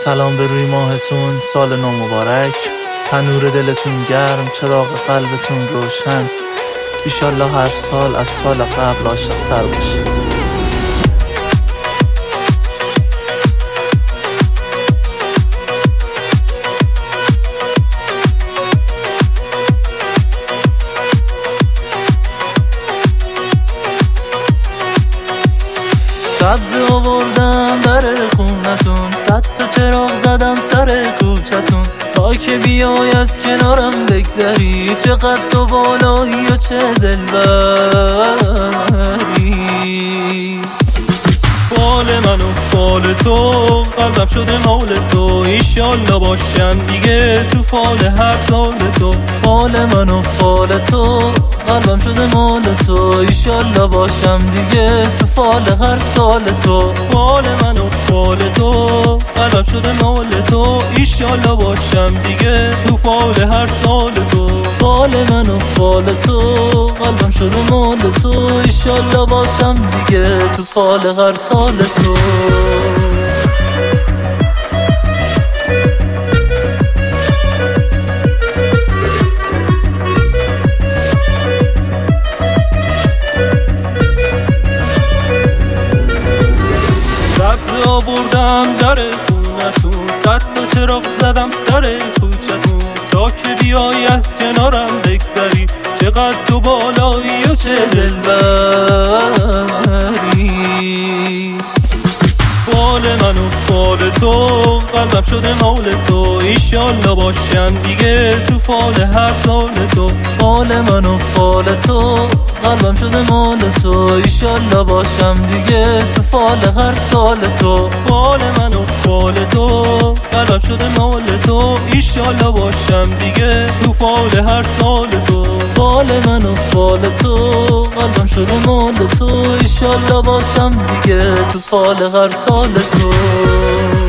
سلام به روی ماهتون، سال نو مبارک. تنور دلتون گرم، چراغ قلبتون روشن. ایشالله هر سال از سال قبل عاشق‌تر باشید. سبز آوردم در خونتون، 100 تا چراغ زدم سر کوچتون، تا که بیای از کنارم بگذری. چقدر تو بالایی و چه دلبری. فال من و فال تو، قلبم شده مال تو. ایشالله باشم دیگه تو فال هر سال تو. فال من و فال تو، قلبم شده مال تو. ایشالله باشم دیگه تو فال هر سال تو. فال من و فال تو، قلبم شده مال تو. ایشالله باشم دیگه تو فال هر سال تو. فال من و فال تو، قلبم شده مال تو. ایشالله باشم دیگه تو فال هر سال تو. سبز آوردم در خونتون، 100 تا چراغ زدم سر کوچتون، تا که بیای از کنارم بگذری. چقدر تو بالایی و چه دلبری. فال من و فال تو، قلبم شده مال تو. ایشالله باشم دیگه تو فال هر سال تو. فال من و فال تو، قلبم شده مال تو. ایشالله باشم دیگه تو فال هر سال تو. فال من و فال تو، قلبم شده مال تو. ایشالله باشم دیگه تو فال هر سال تو. فال من و فال تو، قلبم شده مال تو. ایشالله باشم دیگه تو فال هر سال تو.